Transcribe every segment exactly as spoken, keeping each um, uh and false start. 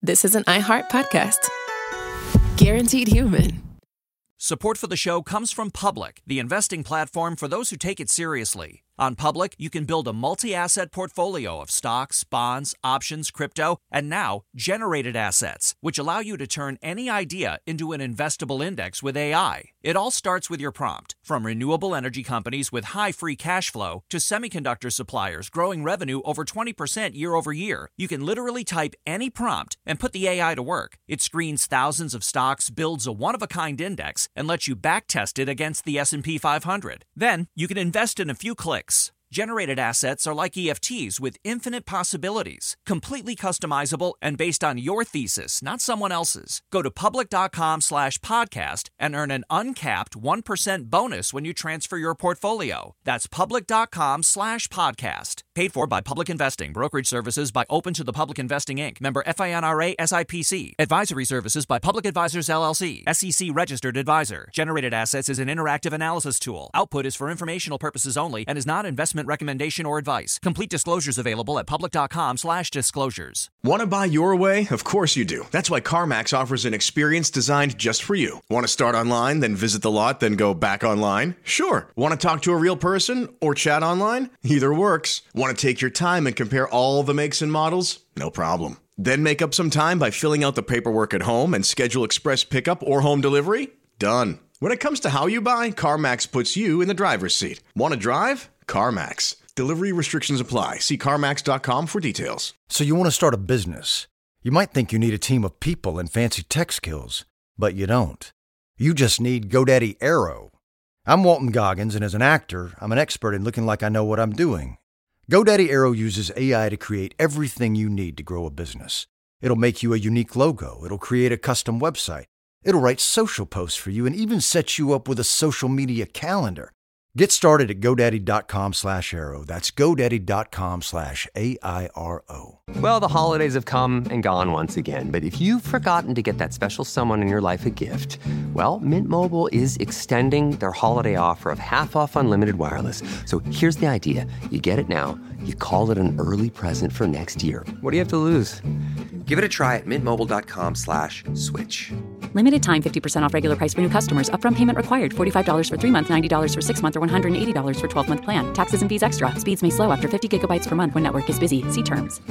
this is an iHeart podcast. Guaranteed human. Support for the show comes from Public, the investing platform for those who take it seriously. On Public, you can build a multi-asset portfolio of stocks, bonds, options, crypto, and now generated assets, which allow you to turn any idea into an investable index with A I. It all starts with your prompt. From renewable energy companies with high free cash flow to semiconductor suppliers growing revenue over twenty percent year over year, you can literally type any prompt and put the A I to work. It screens thousands of stocks, builds a one-of-a-kind index, and lets you backtest it against the S and P five hundred. Then, you can invest in a few clicks. Generated assets are like E F Ts with infinite possibilities, completely customizable and based on your thesis, not someone else's. Go to public.com slash podcast and earn an uncapped one percent bonus when you transfer your portfolio. That's public.com slash podcast. Paid for by Public Investing. Brokerage services by Open to the Public Investing, Incorporated. Member FINRA S I P C. Advisory services by Public Advisors, L L C. S E C registered advisor. Generated assets is an interactive analysis tool. Output is for informational purposes only and is not investment recommendation or advice. Complete disclosures available at public.com slash disclosures. Want to buy your way? Of course you do. That's why CarMax offers an experience designed just for you. Want to start online, then visit the lot, then go back online? Sure. Want to talk to a real person or chat online? Either works. Want to take your time and compare all the makes and models? No problem. Then make up some time by filling out the paperwork at home and schedule express pickup or home delivery? Done. When it comes to how you buy, CarMax puts you in the driver's seat. Want to drive? CarMax. Delivery restrictions apply. See CarMax dot com for details. So you want to start a business. You might think you need a team of people and fancy tech skills, but you don't. You just need GoDaddy Aero. I'm Walton Goggins, and as an actor, I'm an expert in looking like I know what I'm doing. GoDaddy Aero uses A I to create everything you need to grow a business. It'll make you a unique logo. It'll create a custom website. It'll write social posts for you and even set you up with a social media calendar. Get started at GoDaddy.com slash Aero. That's GoDaddy.com slash A I R O. Well, the holidays have come and gone once again, but if you've forgotten to get that special someone in your life a gift, well, Mint Mobile is extending their holiday offer of half off unlimited wireless. So here's the idea. You get it now. You call it an early present for next year. What do you have to lose? Give it a try at mintmobile.com slash switch. Limited time, fifty percent off regular price for new customers. Upfront payment required. forty-five dollars for three months, ninety dollars for six months, or one hundred eighty dollars for twelve-month plan. Taxes and fees extra. Speeds may slow after fifty gigabytes per month when network is busy. See terms.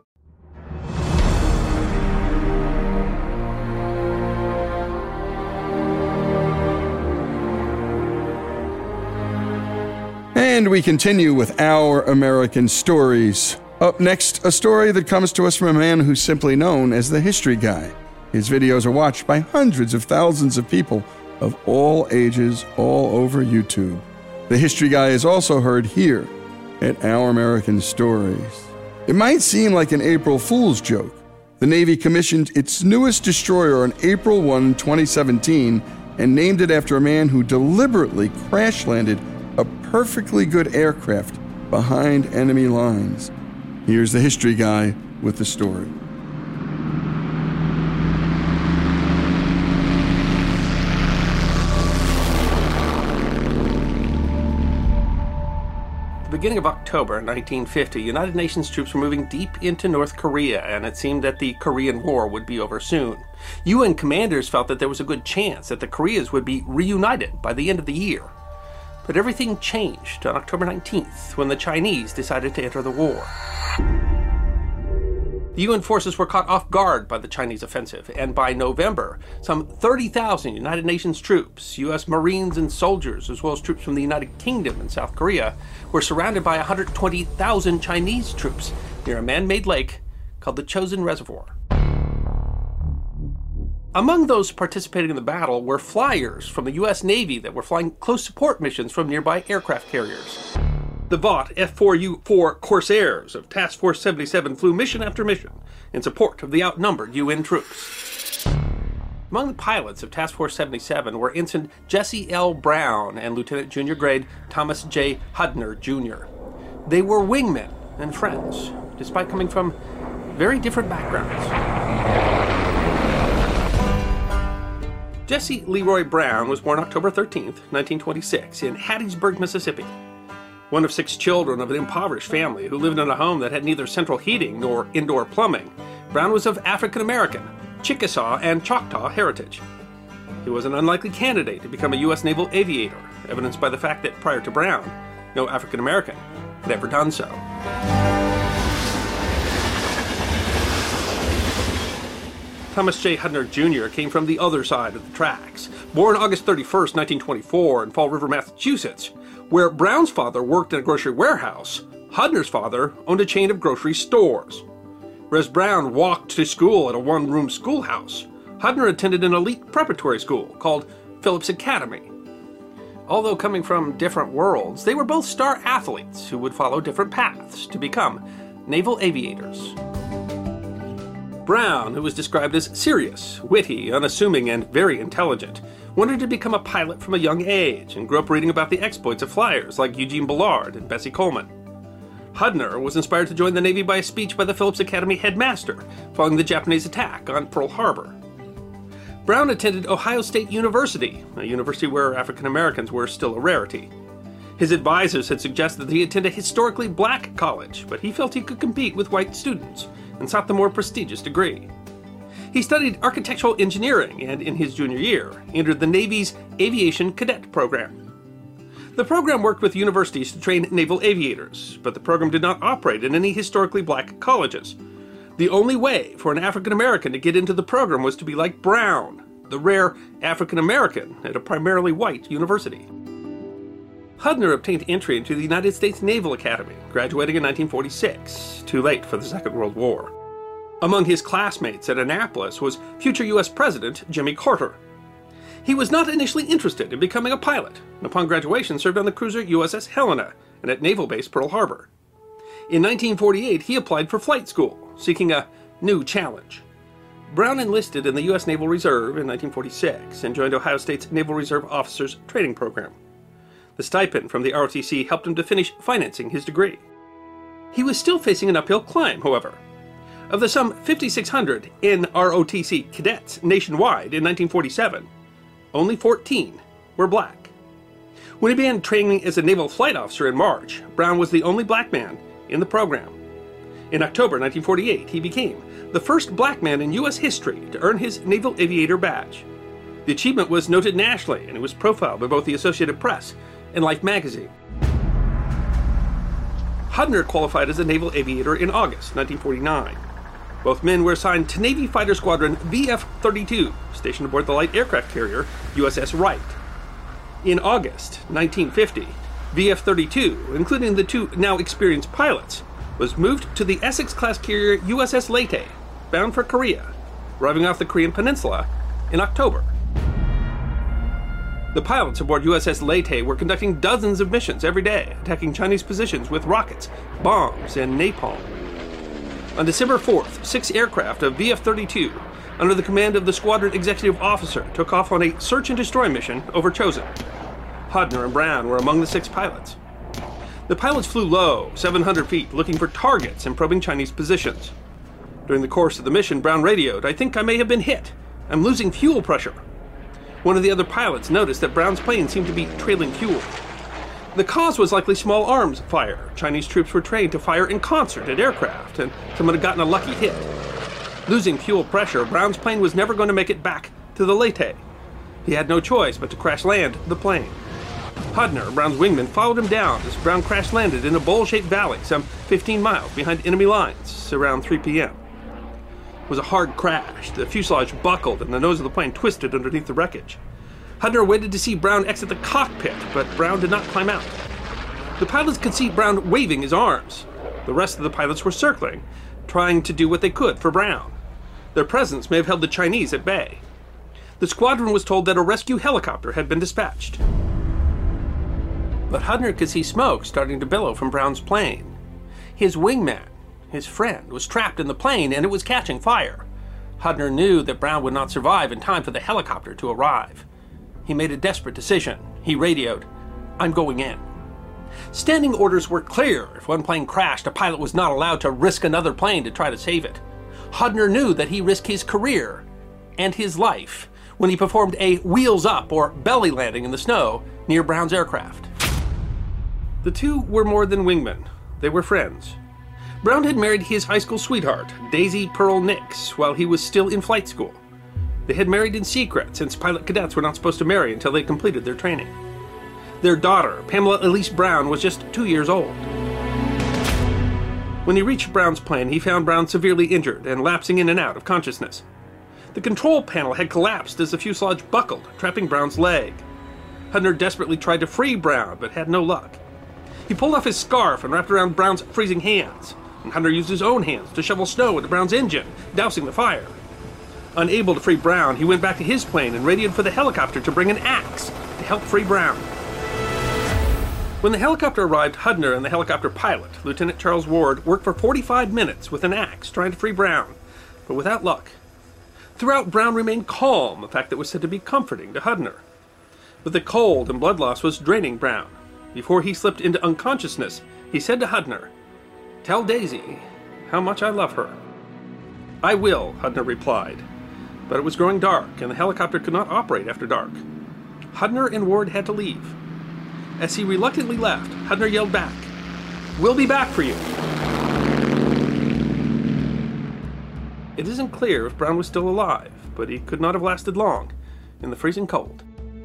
And we continue with Our American Stories. Up next, a story that comes to us from a man who's simply known as the History Guy. His videos are watched by hundreds of thousands of people of all ages all over YouTube. The History Guy is also heard here at Our American Stories. It might seem like an April Fool's joke. The Navy commissioned its newest destroyer on April first, twenty seventeen, and named it after a man who deliberately crash-landed a perfectly good aircraft behind enemy lines. Here's the History Guy with the story. Beginning of October nineteen fifty, United Nations troops were moving deep into North Korea, and it seemed that the Korean War would be over soon. U N commanders felt that there was a good chance that the Koreas would be reunited by the end of the year. But everything changed on October nineteenth when the Chinese decided to enter the war. The U N forces were caught off guard by the Chinese offensive, and by November, some thirty thousand United Nations troops, U S Marines and soldiers, as well as troops from the United Kingdom and South Korea, were surrounded by one hundred twenty thousand Chinese troops near a man-made lake called the Chosin Reservoir. Among those participating in the battle were flyers from the U S Navy that were flying close support missions from nearby aircraft carriers. The Vought F four U four Corsairs of Task Force seventy-seven flew mission after mission in support of the outnumbered U N troops. Among the pilots of Task Force seventy-seven were Ensign Jesse L. Brown and Lieutenant Junior Grade Thomas J. Hudner, Junior They were wingmen and friends, despite coming from very different backgrounds. Jesse Leroy Brown was born October thirteenth, nineteen twenty-six, in Hattiesburg, Mississippi. One of six children of an impoverished family who lived in a home that had neither central heating nor indoor plumbing, Brown was of African American, Chickasaw, and Choctaw heritage. He was an unlikely candidate to become a U S naval aviator, evidenced by the fact that prior to Brown, no African American had ever done so. Thomas J. Hudner Junior came from the other side of the tracks. Born August thirty-first, nineteen twenty-four in Fall River, Massachusetts, where Brown's father worked in a grocery warehouse, Hudner's father owned a chain of grocery stores. Whereas Brown walked to school at a one-room schoolhouse, Hudner attended an elite preparatory school called Phillips Academy. Although coming from different worlds, they were both star athletes who would follow different paths to become naval aviators. Brown, who was described as serious, witty, unassuming, and very intelligent, wanted to become a pilot from a young age and grew up reading about the exploits of flyers like Eugene Bullard and Bessie Coleman. Hudner was inspired to join the Navy by a speech by the Phillips Academy headmaster following the Japanese attack on Pearl Harbor. Brown attended Ohio State University, a university where African Americans were still a rarity. His advisors had suggested that he attend a historically black college, but he felt he could compete with white students and sought the more prestigious degree. He studied architectural engineering and, in his junior year, entered the Navy's Aviation Cadet Program. The program worked with universities to train naval aviators, but the program did not operate in any historically black colleges. The only way for an African American to get into the program was to be like Brown, the rare African American at a primarily white university. Hudner obtained entry into the United States Naval Academy, graduating in nineteen forty-six, too late for the Second World War. Among his classmates at Annapolis was future U S President Jimmy Carter. He was not initially interested in becoming a pilot, and upon graduation served on the cruiser U S S Helena and at Naval Base Pearl Harbor. In nineteen forty-eight, he applied for flight school, seeking a new challenge. Brown enlisted in the U S Naval Reserve in nineteen forty-six and joined Ohio State's Naval Reserve Officers Training Program. The stipend from the R O T C helped him to finish financing his degree. He was still facing an uphill climb, however. Of the some fifty-six hundred N R O T C cadets nationwide in nineteen forty-seven, only fourteen were black. When he began training as a naval flight officer in March, Brown was the only black man in the program. In October nineteen forty-eight, he became the first black man in U S history to earn his Naval Aviator badge. The achievement was noted nationally, and it was profiled by both the Associated Press and Life magazine. Hudner qualified as a naval aviator in August nineteen forty-nine. Both men were assigned to Navy Fighter Squadron V F thirty-two, stationed aboard the light aircraft carrier U S S Wright. In August nineteen fifty, V F thirty-two, including the two now experienced pilots, was moved to the Essex-class carrier U S S Leyte, bound for Korea, arriving off the Korean Peninsula in October. The pilots aboard U S S Leyte were conducting dozens of missions every day, attacking Chinese positions with rockets, bombs, and napalm. On December fourth, six aircraft of V F thirty-two, under the command of the squadron executive officer, took off on a search-and-destroy mission over Chosin. Hudner and Brown were among the six pilots. The pilots flew low, seven hundred feet, looking for targets and probing Chinese positions. During the course of the mission, Brown radioed, "I think I may have been hit. I'm losing fuel pressure." One of the other pilots noticed that Brown's plane seemed to be trailing fuel. The cause was likely small arms fire. Chinese troops were trained to fire in concert at aircraft, and someone had gotten a lucky hit. Losing fuel pressure, Brown's plane was never going to make it back to the Leyte. He had no choice but to crash land the plane. Hudner, Brown's wingman, followed him down as Brown crash landed in a bowl-shaped valley some fifteen miles behind enemy lines around three p.m. It was a hard crash. The fuselage buckled and the nose of the plane twisted underneath the wreckage. Hudner waited to see Brown exit the cockpit, but Brown did not climb out. The pilots could see Brown waving his arms. The rest of the pilots were circling, trying to do what they could for Brown. Their presence may have held the Chinese at bay. The squadron was told that a rescue helicopter had been dispatched. But Hudner could see smoke starting to billow from Brown's plane. His wingman, his friend, was trapped in the plane and it was catching fire. Hudner knew that Brown would not survive in time for the helicopter to arrive. He made a desperate decision. He radioed, "I'm going in." Standing orders were clear. If one plane crashed, a pilot was not allowed to risk another plane to try to save it. Hudner knew that he risked his career and his life when he performed a wheels up or belly landing in the snow near Brown's aircraft. The two were more than wingmen. They were friends. Brown had married his high school sweetheart, Daisy Pearl Nix, while he was still in flight school. They had married in secret, since pilot cadets were not supposed to marry until they completed their training. Their daughter, Pamela Elise Brown, was just two years old. When he reached Brown's plane, he found Brown severely injured and lapsing in and out of consciousness. The control panel had collapsed as the fuselage buckled, trapping Brown's leg. Hudner desperately tried to free Brown, but had no luck. He pulled off his scarf and wrapped around Brown's freezing hands, and Hudner used his own hands to shovel snow into Brown's engine, dousing the fire. Unable to free Brown, he went back to his plane and radioed for the helicopter to bring an axe to help free Brown. When the helicopter arrived, Hudner and the helicopter pilot, Lieutenant Charles Ward, worked for forty-five minutes with an axe trying to free Brown, but without luck. Throughout, Brown remained calm, a fact that was said to be comforting to Hudner. But the cold and blood loss was draining Brown. Before he slipped into unconsciousness, he said to Hudner, "Tell Daisy how much I love her." "I will," Hudner replied. But it was growing dark, and the helicopter could not operate after dark. Hudner and Ward had to leave. As he reluctantly left, Hudner yelled back, "We'll be back for you." It isn't clear if Brown was still alive, but he could not have lasted long in the freezing cold.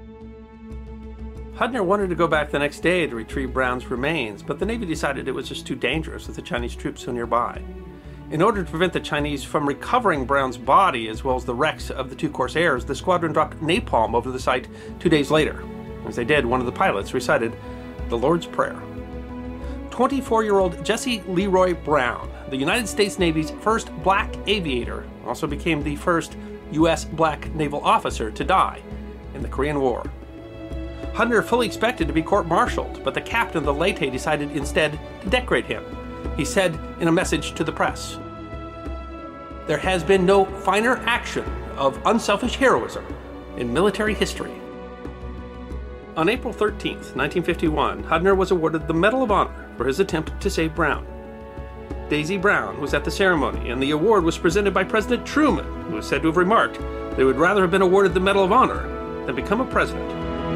Hudner wanted to go back the next day to retrieve Brown's remains, but the Navy decided it was just too dangerous with the Chinese troops so nearby. In order to prevent the Chinese from recovering Brown's body as well as the wrecks of the two Corsairs, the squadron dropped napalm over the site two days later. As they did, one of the pilots recited the Lord's Prayer. twenty-four-year-old Jesse Leroy Brown, the United States Navy's first black aviator, also became the first U S black naval officer to die in the Korean War. Hudner fully expected to be court-martialed, but the captain of the Leyte decided instead to decorate him. He said in a message to the press, "There has been no finer action of unselfish heroism in military history." On April thirteenth, nineteen fifty-one, Hudner was awarded the Medal of Honor for his attempt to save Brown. Daisy Brown was at the ceremony, and the award was presented by President Truman, who was said to have remarked they would rather have been awarded the Medal of Honor than become a president.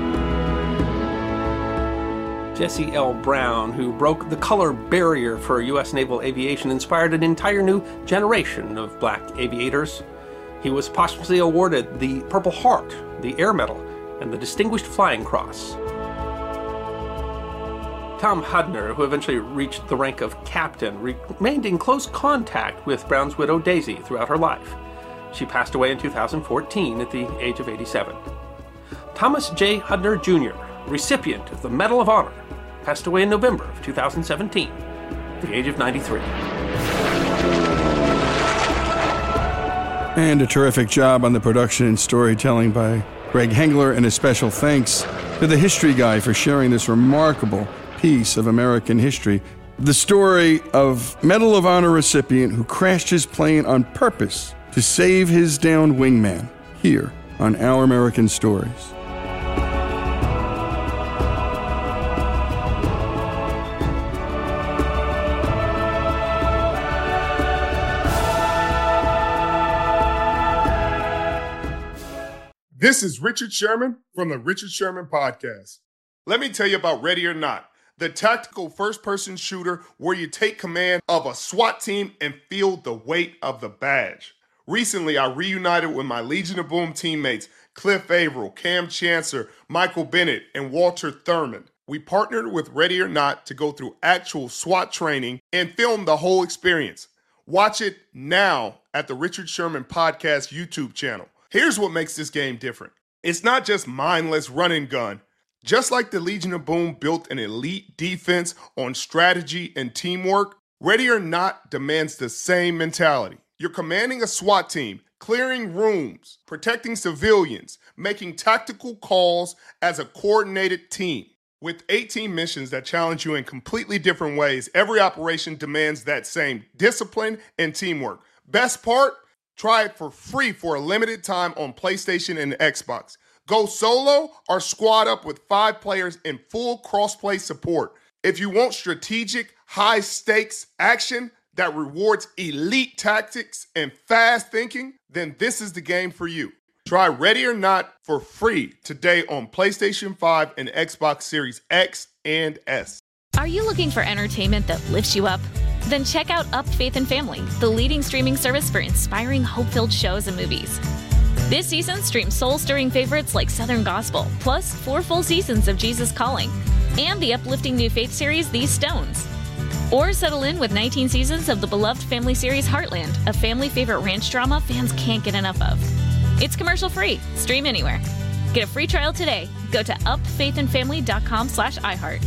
Jesse L. Brown, who broke the color barrier for U S naval aviation, inspired an entire new generation of black aviators. He was posthumously awarded the Purple Heart, the Air Medal, and the Distinguished Flying Cross. Tom Hudner, who eventually reached the rank of captain, remained in close contact with Brown's widow Daisy throughout her life. She passed away in two thousand fourteen at the age of eighty-seven. Thomas J. Hudner, Junior, recipient of the Medal of Honor, passed away in November of two thousand seventeen at the age of ninety-three. And a terrific job on the production and storytelling by Greg Hengler, and a special thanks to the History Guy for sharing this remarkable piece of American history. The story of Medal of Honor recipient who crashed his plane on purpose to save his downed wingman, here on Our American Stories. This is Richard Sherman from the Richard Sherman Podcast. Let me tell you about Ready or Not, the tactical first-person shooter where you take command of a SWAT team and feel the weight of the badge. Recently, I reunited with my Legion of Boom teammates, Cliff Averill, Cam Chancellor, Michael Bennett, and Walter Thurman. We partnered with Ready or Not to go through actual SWAT training and film the whole experience. Watch it now at the Richard Sherman Podcast YouTube channel. Here's what makes this game different. It's not just mindless run and gun. Just like the Legion of Boom built an elite defense on strategy and teamwork, Ready or Not demands the same mentality. You're commanding a SWAT team, clearing rooms, protecting civilians, making tactical calls as a coordinated team. With eighteen missions that challenge you in completely different ways, every operation demands that same discipline and teamwork. Best part? Try it for free for a limited time on PlayStation and Xbox. Go solo or squad up with five players in full cross-play support. If you want strategic, high-stakes action that rewards elite tactics and fast thinking, then this is the game for you. Try Ready or Not for free today on PlayStation five and Xbox Series X and S. Are you looking for entertainment that lifts you up? Then check out Up, Faith and Family, the leading streaming service for inspiring, hope-filled shows and movies. This season, stream soul-stirring favorites like Southern Gospel, plus four full seasons of Jesus Calling, and the uplifting new faith series, These Stones. Or settle in with nineteen seasons of the beloved family series Heartland, a family favorite ranch drama fans can't get enough of. It's commercial-free. Stream anywhere. Get a free trial today. Go to upfaithandfamily.com slash iHeart.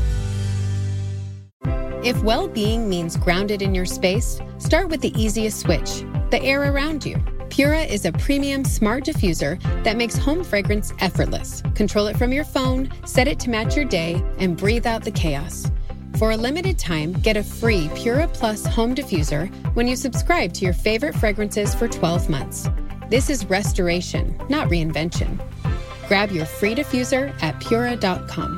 If well-being means grounded in your space, start with the easiest switch, the air around you. Pura is a premium smart diffuser that makes home fragrance effortless. Control it from your phone, set it to match your day, and breathe out the chaos. For a limited time, get a free Pura Plus home diffuser when you subscribe to your favorite fragrances for twelve months. This is restoration, not reinvention. Grab your free diffuser at pura dot com.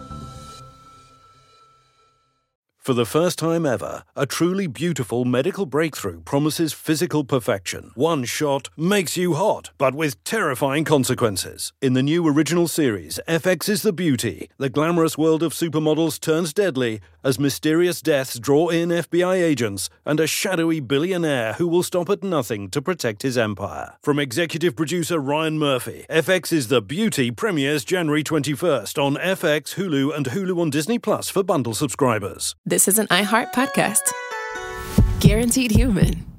For the first time ever, a truly beautiful medical breakthrough promises physical perfection. One shot makes you hot, but with terrifying consequences. In the new original series, F X is the Beauty, the glamorous world of supermodels turns deadly as mysterious deaths draw in F B I agents and a shadowy billionaire who will stop at nothing to protect his empire. From executive producer Ryan Murphy, F X is the Beauty premieres January twenty-first on F X, Hulu, and Hulu on Disney Plus for bundle subscribers. This is an iHeart podcast. Guaranteed Human.